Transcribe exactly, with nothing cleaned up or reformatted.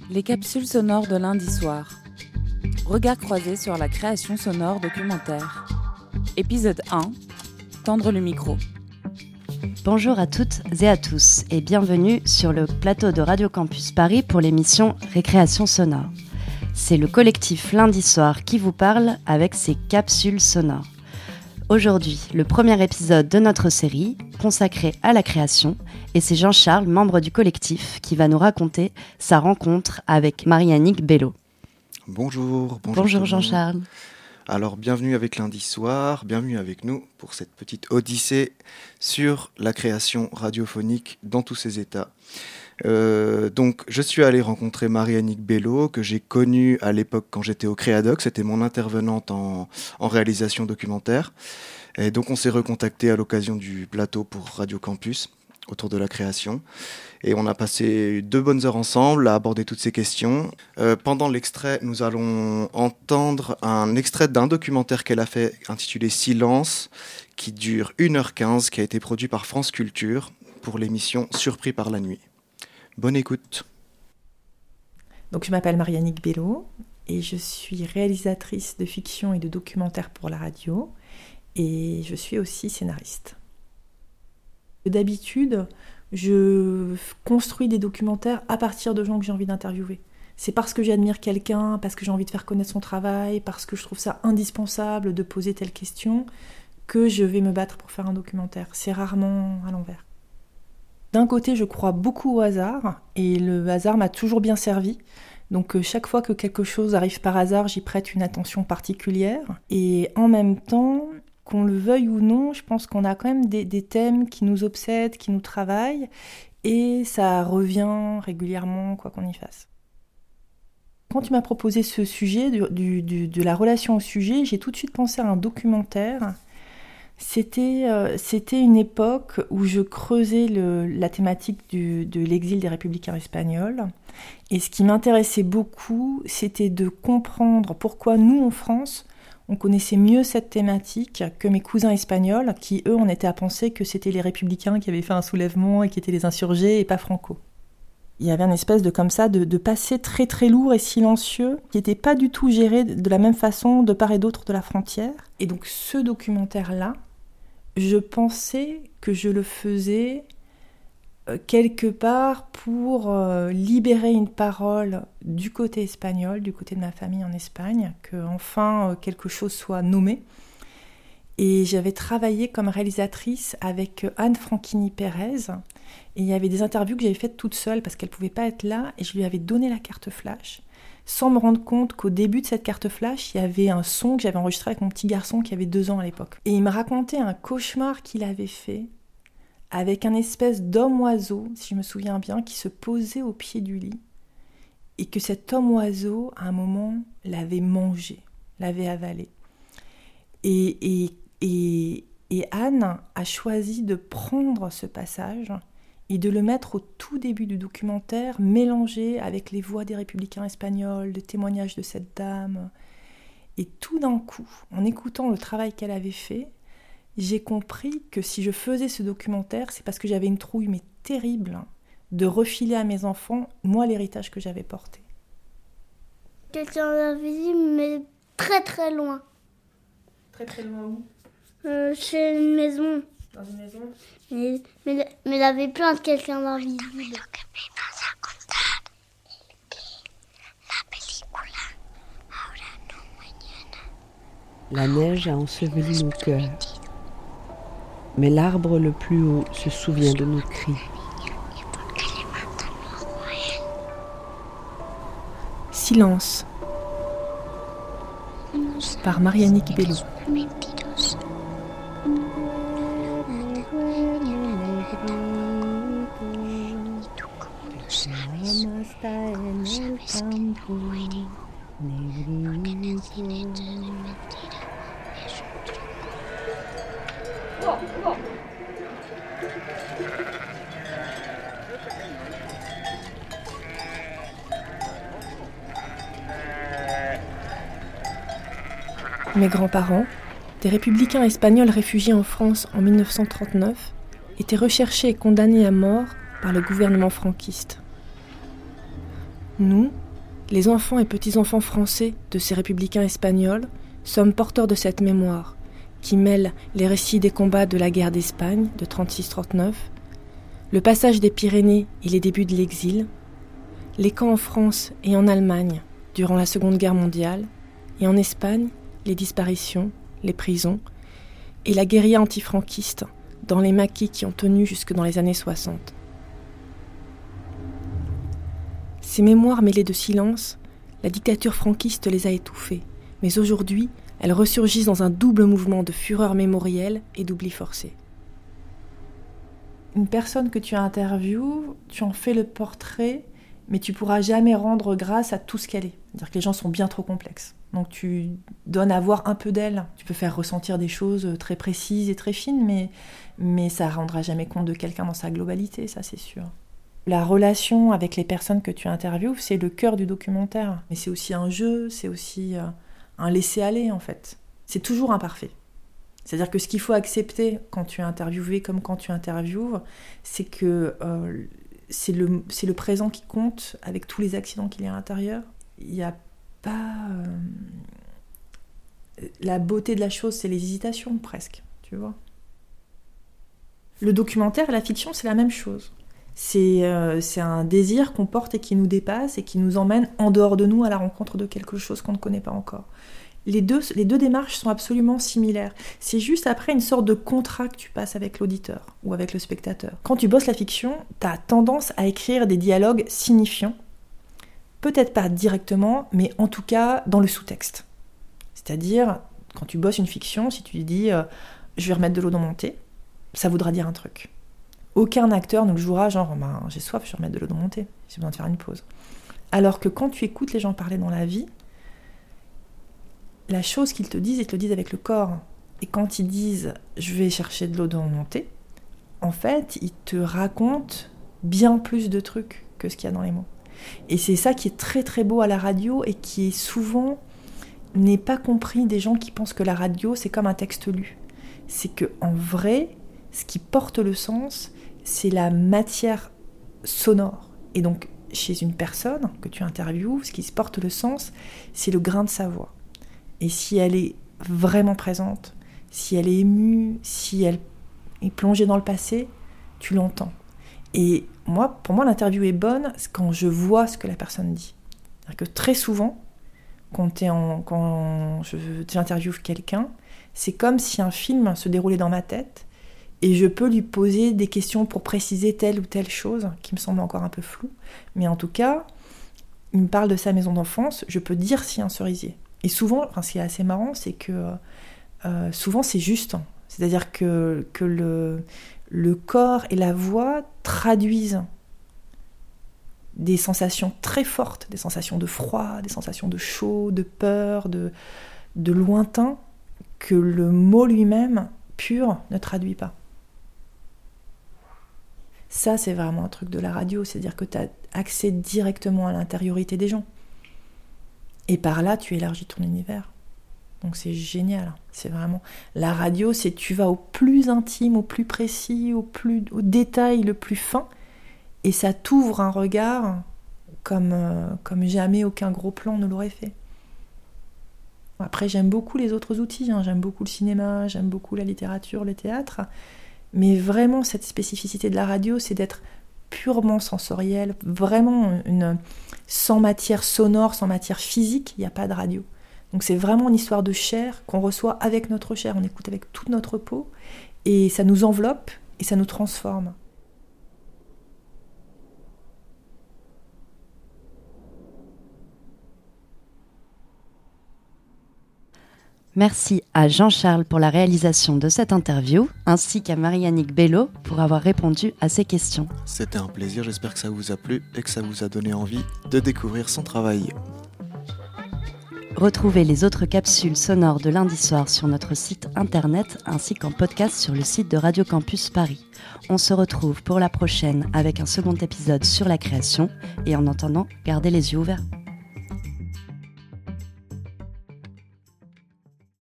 Les capsules sonores de lundi soir. Regard croisé sur la création sonore documentaire. Épisode un. Tendre le micro. Bonjour à toutes et à tous et bienvenue sur le plateau de Radio Campus Paris pour l'émission Récréation sonore. C'est le collectif Lundi Soir qui vous parle avec ses capsules sonores. Aujourd'hui, le premier épisode de notre série consacré à la création et c'est Jean-Charles, membre du collectif, qui va nous raconter sa rencontre avec Marie-Annick Bello. Bonjour, bonjour. Bonjour Jean-Charles. Alors, bienvenue avec Lundi Soir, bienvenue avec nous pour cette petite odyssée sur la création radiophonique dans tous ses états. Euh, donc, je suis allé rencontrer Marie-Annick Bello, que j'ai connue à l'époque quand j'étais au Créadoc. C'était mon intervenante en, en réalisation documentaire. Et donc, on s'est recontacté à l'occasion du plateau pour Radio Campus, autour de la création. Et on a passé deux bonnes heures ensemble à aborder toutes ces questions. Euh, pendant l'extrait, nous allons entendre un extrait d'un documentaire qu'elle a fait intitulé Silence, qui dure une heure quinze, qui a été produit par France Culture pour l'émission Surpris par la nuit. Bonne écoute. Donc, je m'appelle Marie-Annick Bello et je suis réalisatrice de fiction et de documentaires pour la radio et je suis aussi scénariste. D'habitude, je construis des documentaires à partir de gens que j'ai envie d'interviewer. C'est parce que j'admire quelqu'un, parce que j'ai envie de faire connaître son travail, parce que je trouve ça indispensable de poser telle question que je vais me battre pour faire un documentaire. C'est rarement à l'envers. D'un côté, je crois beaucoup au hasard, et le hasard m'a toujours bien servi. Donc chaque fois que quelque chose arrive par hasard, j'y prête une attention particulière. Et en même temps, qu'on le veuille ou non, je pense qu'on a quand même des, des thèmes qui nous obsèdent, qui nous travaillent, et ça revient régulièrement, quoi qu'on y fasse. Quand tu m'as proposé ce sujet, du, du, du, de la relation au sujet, j'ai tout de suite pensé à un documentaire. C'était, euh, c'était une époque où je creusais le, la thématique du, de l'exil des républicains espagnols. Et ce qui m'intéressait beaucoup, c'était de comprendre pourquoi nous, en France, on connaissait mieux cette thématique que mes cousins espagnols, qui, eux, on était à penser que c'était les républicains qui avaient fait un soulèvement et qui étaient les insurgés et pas Franco. Il y avait une espèce de, comme ça, de, de passé très très lourd et silencieux, qui n'était pas du tout géré de la même façon de part et d'autre de la frontière. Et donc ce documentaire-là, je pensais que je le faisais euh, quelque part pour euh, libérer une parole du côté espagnol, du côté de ma famille en Espagne, que enfin euh, quelque chose soit nommé. Et j'avais travaillé comme réalisatrice avec Anne Franchini Pérez, et il y avait des interviews que j'avais faites toute seule parce qu'elle ne pouvait pas être là, et je lui avais donné la carte flash, sans me rendre compte qu'au début de cette carte flash, il y avait un son que j'avais enregistré avec mon petit garçon qui avait deux ans à l'époque. Et il me racontait un cauchemar qu'il avait fait avec un espèce d'homme-oiseau, si je me souviens bien, qui se posait au pied du lit et que cet homme-oiseau, à un moment, l'avait mangé, l'avait avalé. Et, et, et, et Anne a choisi de prendre ce passage et de le mettre au tout début du documentaire, mélangé avec les voix des républicains espagnols, le témoignage de cette dame. Et tout d'un coup, en écoutant le travail qu'elle avait fait, j'ai compris que si je faisais ce documentaire, c'est parce que j'avais une trouille mais terrible de refiler à mes enfants, moi, l'héritage que j'avais porté. Quelqu'un d'invisible, mais très très loin. Très très loin où ? euh, Chez une maison. Dans une maison ? Mais, mais, mais il avait plein de quelqu'un d'invisible. La neige a enseveli nos cœurs, mais l'arbre le plus haut se souvient de nos cris. Silence, par Marie-Annick Bello. Mes grands-parents, des républicains espagnols réfugiés en France en dix-neuf cent trente-neuf, étaient recherchés et condamnés à mort par le gouvernement franquiste. Nous, les enfants et petits-enfants français de ces républicains espagnols, sommes porteurs de cette mémoire qui mêle les récits des combats de la guerre d'Espagne de trente-six trente-neuf, le passage des Pyrénées et les débuts de l'exil, les camps en France et en Allemagne durant la Seconde Guerre mondiale, et en Espagne, les disparitions, les prisons, et la guérilla antifranquiste dans les maquis qui ont tenu jusque dans les années soixante. Ces mémoires mêlées de silence, la dictature franquiste les a étouffées, mais aujourd'hui, elles ressurgissent dans un double mouvement de fureur mémorielle et d'oubli forcé. Une personne que tu interviewes, tu en fais le portrait, mais tu pourras jamais rendre grâce à tout ce qu'elle est. C'est-à-dire que les gens sont bien trop complexes. Donc tu donnes à voir un peu d'elle. Tu peux faire ressentir des choses très précises et très fines, mais, mais ça ne rendra jamais compte de quelqu'un dans sa globalité, ça c'est sûr. La relation avec les personnes que tu interviewes, c'est le cœur du documentaire. Mais c'est aussi un jeu, c'est aussi un laisser-aller en fait. C'est toujours imparfait. C'est-à-dire que ce qu'il faut accepter quand tu es interviewé comme quand tu interviewes, c'est que euh, c'est, le, c'est le présent qui compte avec tous les accidents qu'il y a à l'intérieur. Il n'y a pas... Euh, la beauté de la chose, c'est les hésitations presque, tu vois. Le documentaire et la fiction, c'est la même chose. C'est, euh, c'est un désir qu'on porte et qui nous dépasse et qui nous emmène en dehors de nous à la rencontre de quelque chose qu'on ne connaît pas encore. Les deux, les deux démarches sont absolument similaires. C'est juste après une sorte de contrat que tu passes avec l'auditeur ou avec le spectateur. Quand tu bosses la fiction, tu as tendance à écrire des dialogues signifiants. Peut-être pas directement, mais en tout cas dans le sous-texte. C'est-à-dire, quand tu bosses une fiction, si tu dis euh, « je vais remettre de l'eau dans mon thé », ça voudra dire un truc. Aucun acteur ne le jouera genre ben, « j'ai soif, je vais remettre de l'eau dans mon thé, j'ai besoin de faire une pause ». Alors que quand tu écoutes les gens parler dans la vie, la chose qu'ils te disent, ils te le disent avec le corps. Et quand ils disent « je vais chercher de l'eau dans mon thé », en fait, ils te racontent bien plus de trucs que ce qu'il y a dans les mots. Et c'est ça qui est très très beau à la radio et qui est souvent n'est pas compris des gens qui pensent que la radio c'est comme un texte lu. C'est qu'en vrai, ce qui porte le sens, c'est la matière sonore. Et donc, chez une personne que tu interviewes, ce qui porte le sens, c'est le grain de sa voix. Et si elle est vraiment présente, si elle est émue, si elle est plongée dans le passé, tu l'entends. Et moi, pour moi, l'interview est bonne quand je vois ce que la personne dit. C'est-à-dire que très souvent, quand, t'es en, quand je, j'interviewe quelqu'un, c'est comme si un film se déroulait dans ma tête et je peux lui poser des questions pour préciser telle ou telle chose qui me semble encore un peu floue. Mais en tout cas, il me parle de sa maison d'enfance, je peux dire si un cerisier. Et souvent, enfin, ce qui est assez marrant, c'est que euh, souvent c'est juste. C'est-à-dire que, que le, le corps et la voix traduisent des sensations très fortes, des sensations de froid, des sensations de chaud, de peur, de, de lointain, que le mot lui-même, pur, ne traduit pas. Ça, c'est vraiment un truc de la radio, c'est-à-dire que tu as accès directement à l'intériorité des gens. Et par là, tu élargis ton univers. Donc c'est génial. C'est vraiment... La radio, c'est tu vas au plus intime, au plus précis, au, plus... au détail le plus fin, et ça t'ouvre un regard comme, euh, comme jamais aucun gros plan ne l'aurait fait. Après, j'aime beaucoup les autres outils. Hein. J'aime beaucoup le cinéma, j'aime beaucoup la littérature, le théâtre. Mais vraiment, cette spécificité de la radio, c'est d'être purement sensoriel, vraiment une, sans matière sonore, sans matière physique, il n'y a pas de radio. Donc c'est vraiment une histoire de chair qu'on reçoit avec notre chair, on écoute avec toute notre peau, et ça nous enveloppe et ça nous transforme. Merci à Jean-Charles pour la réalisation de cette interview, ainsi qu'à Marie-Annick Bello pour avoir répondu à ces questions. C'était un plaisir, j'espère que ça vous a plu et que ça vous a donné envie de découvrir son travail. Retrouvez les autres capsules sonores de lundi soir sur notre site internet ainsi qu'en podcast sur le site de Radio Campus Paris. On se retrouve pour la prochaine avec un second épisode sur la création et en attendant, gardez les yeux ouverts.